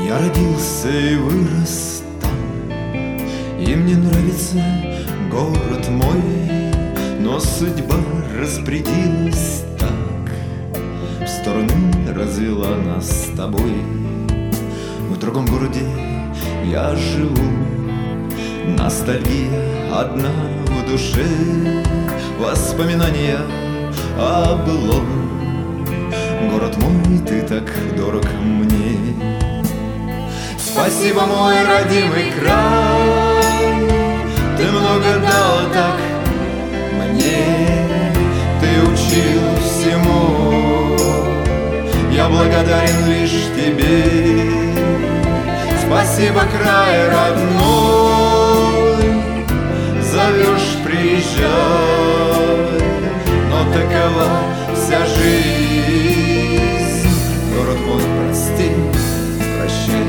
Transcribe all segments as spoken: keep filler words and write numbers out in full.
Я родился и вырос там, и мне нравится город мой, но судьба распорядилась так, в стороны развела нас с тобой. В другом городе я живу, ностальгия одна в душе, воспоминания о былом. Город мой, ты так дорог мне. Спасибо, мой родимый край, ты много дал так мне, ты учил всему, я благодарен лишь тебе. Спасибо, край родной, зовешь, приезжай, но такова вся жизнь. Город мой, прости, прощай.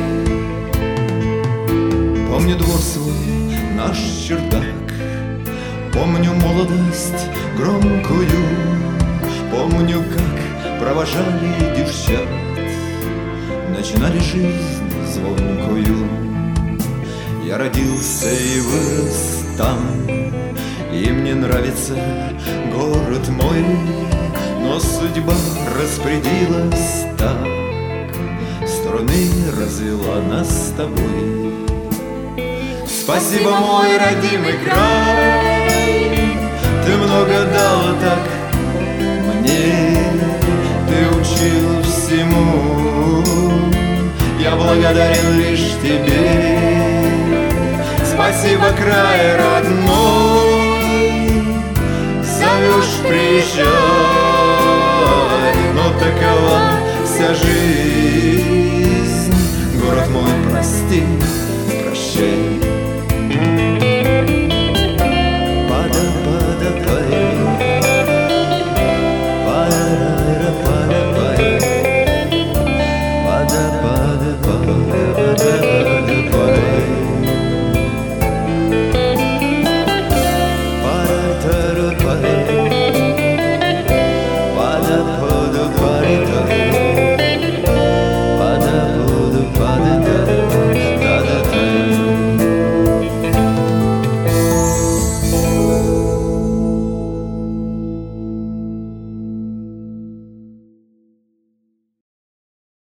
Помню двор свой, наш чердак, помню молодость громкую, помню, как провожали девчат, начинали жизнь звонкую. Я родился и вырос там, и мне нравится город мой, но судьба распорядилась так, стороны развела нас с тобой. Спасибо, мой родимый край, ты много дал так мне, ты учил всему, я благодарен лишь тебе. Спасибо, край родной, зовешь, приезжай, но такова вся жизнь.